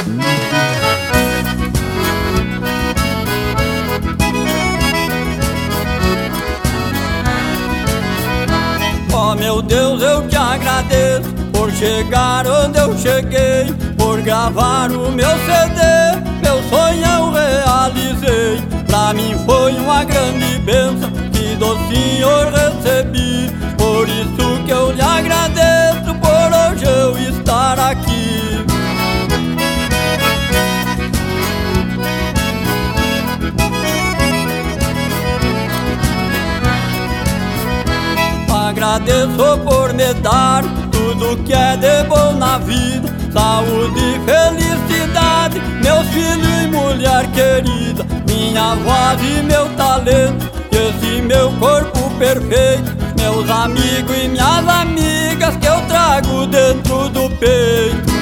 Oh meu Deus, eu te agradeço por chegar onde eu cheguei, por gravar o meu CD, meu sonho eu realizei. Pra mim foi uma grande bênção que do Senhor recebi, por isso que eu lhe agradeço por hoje eu estar aqui. Agradeço por me dar tudo que é de bom na vida, saúde e felicidade, meus filhos e mulher querida, minha voz e meu talento, esse meu corpo perfeito, meus amigos e minhas amigas que eu trago dentro do peito.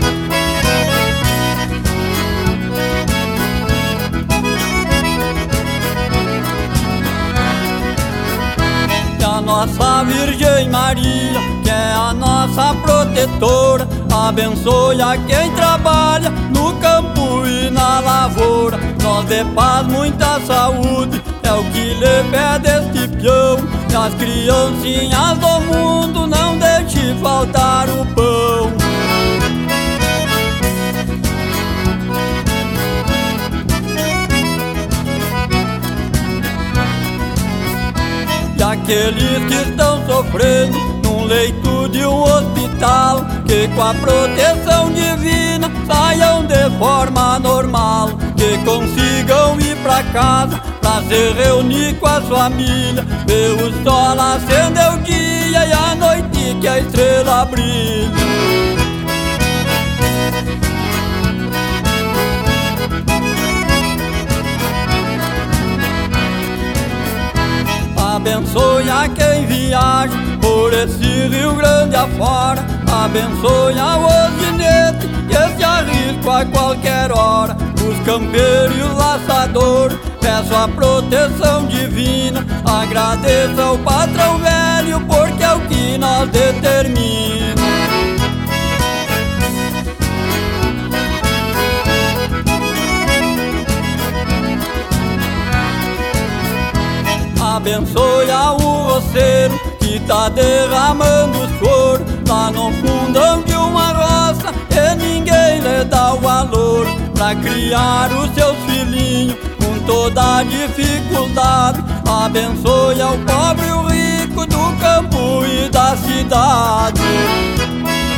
A nossa Virgem Maria, que é a nossa protetora, abençoe a quem trabalha no campo e na lavoura. Nós dê paz, muita saúde, é o que lhe pede este peão. E as criancinhas do mundo não deixe faltar o pão. E aqueles que estão sofrendo num leito de um hospital, que com a proteção divina saiam de forma normal, que consigam ir pra casa pra se reunir com a família, ver o sol acender o dia e a noite que a estrela brilha. Abençoe a quem viaja por esse Rio Grande afora, abençoe a Osinete que se arrisca a qualquer hora. Os campeiros e os laçadores, peço a proteção divina, agradeça ao patrão velho porque é o que nós determina. Abençoe ao roceiro que tá derramando suor lá no fundão de uma roça e ninguém lhe dá o valor, pra criar os seus filhinhos com toda a dificuldade. Abençoe ao pobre e o rico do campo e da cidade.